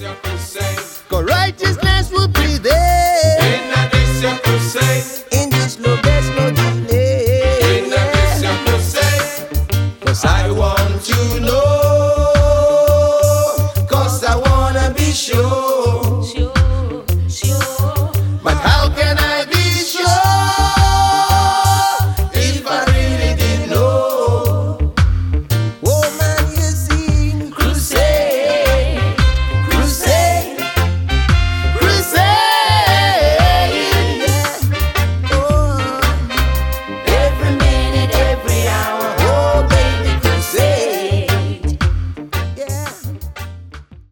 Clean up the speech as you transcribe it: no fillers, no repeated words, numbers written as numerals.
your crusade. Cause righteousness will prevail. In this your crusade. In this no there's no delay. In this your crusade. 'Cause I want to know